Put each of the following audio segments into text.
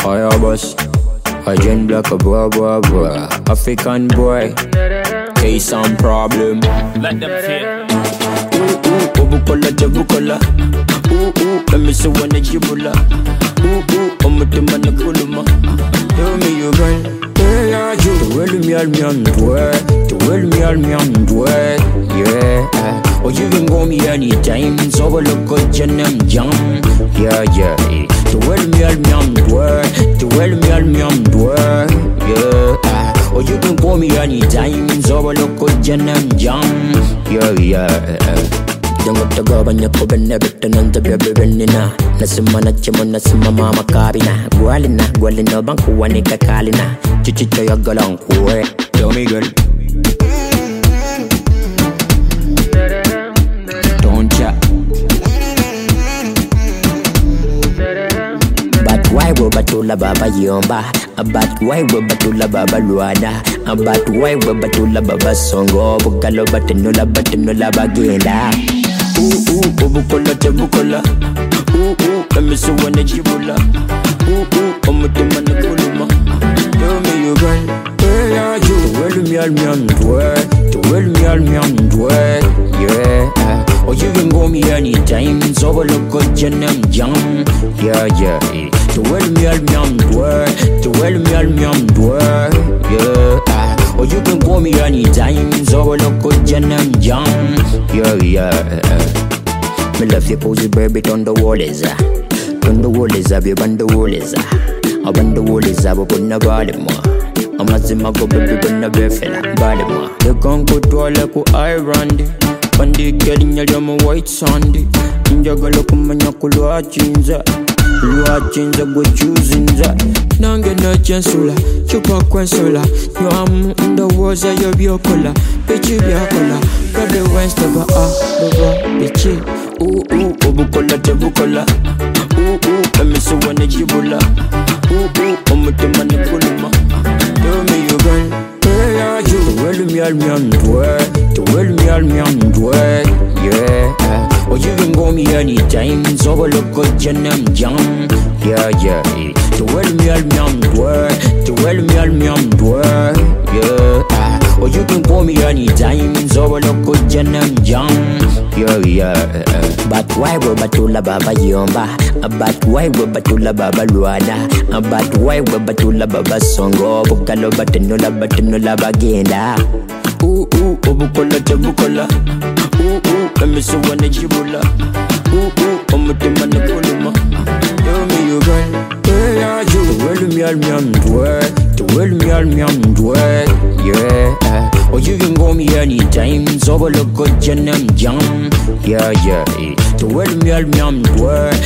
Fire boss, a gen black a boy, African boy, case some problem. Let them feel. Bukola. Let me see when the jibula. I'm with the man the kuluma. Tell me you girl, where are you? To well me all me on the way. Yeah. Or you can go me anytime. So I look good and I'm young. Yeah. To well me all me on the way. Yeah. Or you can call me anytime. So I look good and I'm young. Yeah. Jango to go banya ko benne betten the baby benina. Nasima na chimo nasima mama kabina. Gwalina banku wani kakalina. Chichicho ya galang kuwe. Tell me girl. Don't ya. But why we batula baba yomba? But why we batula baba luada? But why we batula baba songo? Bukalo batenula bagenda. Bukola. Let me see when the jibula. I'm with the man the kuluma. Tell me you girl, where are you? To well me on the way. Yeah. Or you can go me anytime. So I look good and I'm young. Yeah. To well me on the way. Yeah. Or you can go me anytime. So I look good and I'm young. Yeah. Me love you pose baby on the wall is on the wall is up, you on the wall is up on the wall is up, on the body more. I'm not in my go baby, on the bed, body more. You can't go to all like iron. Pandi getting your dumb white sandy. In your galoku manakulu achinza. Luachinza go choosing that. Nanga na chancellor, chupa quensola. You am in the walls of your biocola. Bitchy biocola. Grab west of bitchy. Bukola. Let me see when the jibula. I'm with the man the kuluma. Tell me you girl, where are you? To well me on the way. Yeah. Or you can go me anytime. So I look good and I'm young. Yeah. To well me on the way. Yeah. Or you can call me anytime. So I look good and I'm young. Yeah. But why we batula baba yomba? But why we batula baba luada? But why we batula baba songo? Bukalo batenula bagenda. Bukola. Let me see when the jibula. I'm with the man the kuluma. Tell me you girl, where are you? To well me on the way. Yeah. Or you can go me anytime. So I look good and I'm young. Yeah. To well me on the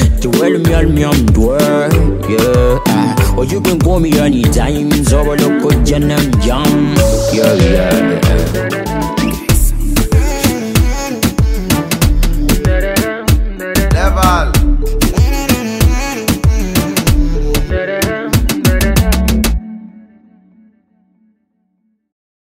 way. Yeah. Or you can call me anytime. So I look good and I'm young. Yeah.